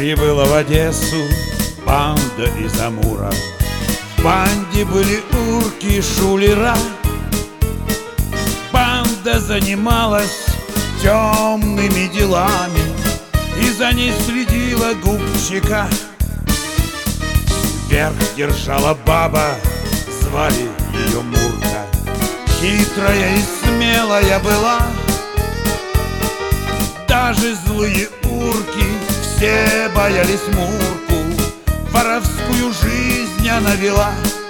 Прибыла в Одессу банда из Амура. В банде были урки и шулера. Банда занималась темными делами, и за ней следила губчика. Вверх держала баба, звали ее Мурка. Хитрая и смелая была, даже злые урки все боялись Мурку. Воровскую жизнь она вела.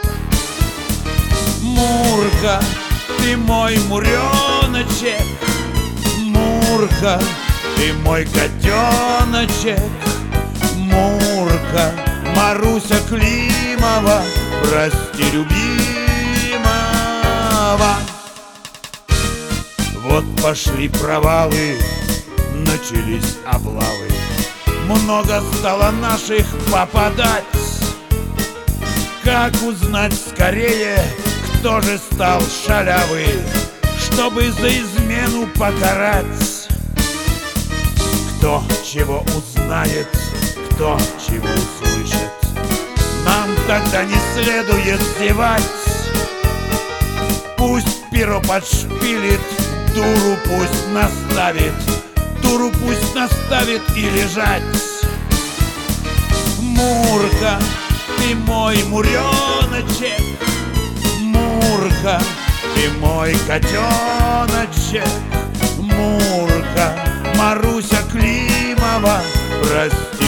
Мурка, ты мой муреночек, Мурка, ты мой котеночек, Мурка, Маруся Климова, прости любимого. Вот пошли провалы, начались облавы. Много стало наших попадать. Как узнать скорее, кто же стал шалявый, чтобы за измену покарать? Кто чего узнает, кто чего услышит, нам тогда не следует зевать. Пусть перо подшпилит, дуру пусть наставит, дуру пусть наставит и лежать. Мурка, ты мой муреночек, Мурка, ты мой котеночек, Мурка, Маруся Климова, прости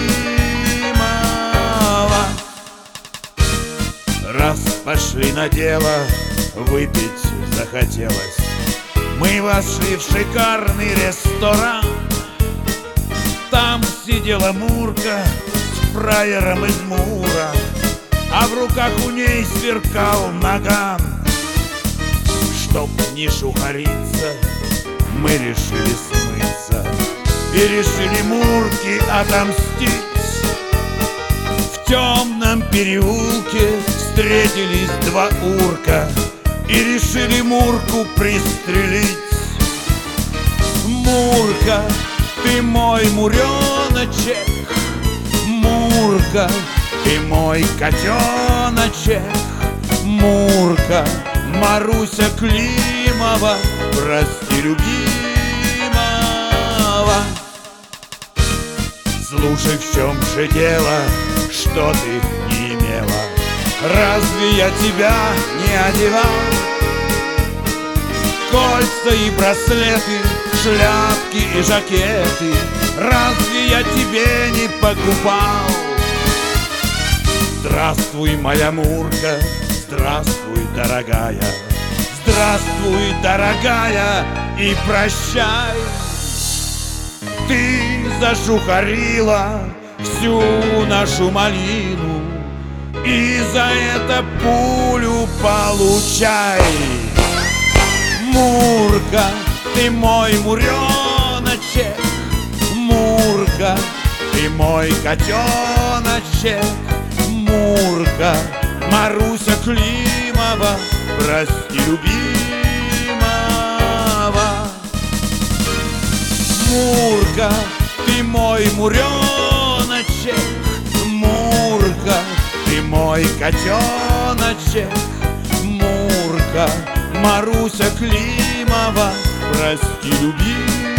любимого. Раз пошли на дело, выпить захотелось. Мы вошли в шикарный ресторан. Там сидела Мурка с фраером из Мура, а в руках у ней сверкал наган. Чтоб не шухариться, мы решили смыться и решили Мурке отомстить. В темном переулке встретились два урка и решили Мурку пристрелить. Мурка, ты мой муреночек, Мурка, ты мой котеночек, Мурка, Маруся Климова, прости любимого. Слушай, в чем же дело, что ты не имела? Разве я тебя не одевал? Кольца и браслеты, шляпки и жакеты, разве я тебе не покупал? Здравствуй, моя Мурка, здравствуй, дорогая, здравствуй, дорогая, и прощай. Ты зашухарила всю нашу малину, и за это пулю получай. Мурка, ты мой муреночек, Мурка, ты мой котеночек, Мурка, Маруся Климова, прости любимого. Мурка, ты мой муреночек, Мурка, ты мой котеночек, Мурка, Маруся Климова, прости любимого.